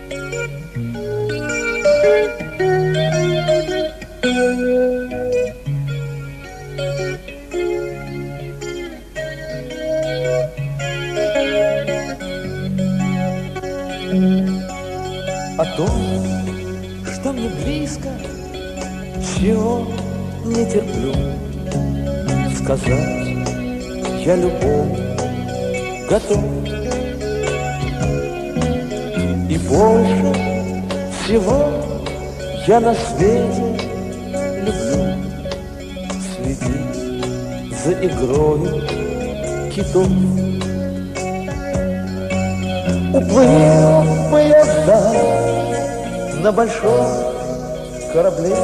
О том, что мне близко, чего не терплю, сказать я любовь готов. И больше всего я на свете люблю следить за игрою китов. Уплыл поезда на большом корабле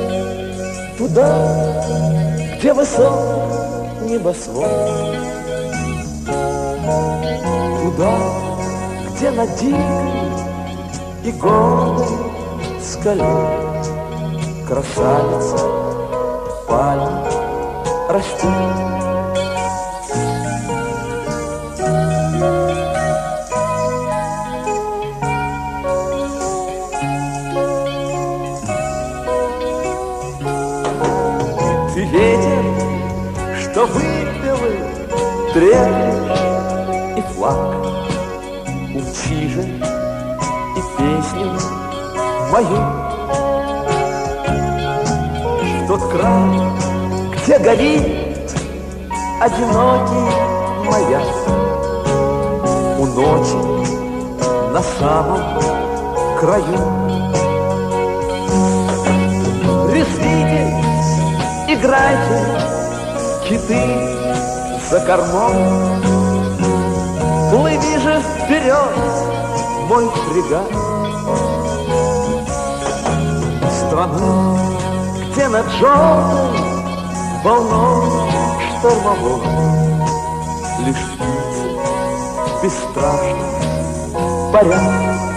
туда, где высок небосвод, туда, где на дикой и горной скале красавица пальма растет. Ты ветер, что выпил трепет и флаг, учи же и песню мою. В тот край, где горит одинокий маяк, у ночи на самом краю. Резвитесь, играйте, киты за кормом, плыви же вперед, мой фрегат. Страна, где над желтой волной штормовой лишь птицы бесстрашно парят.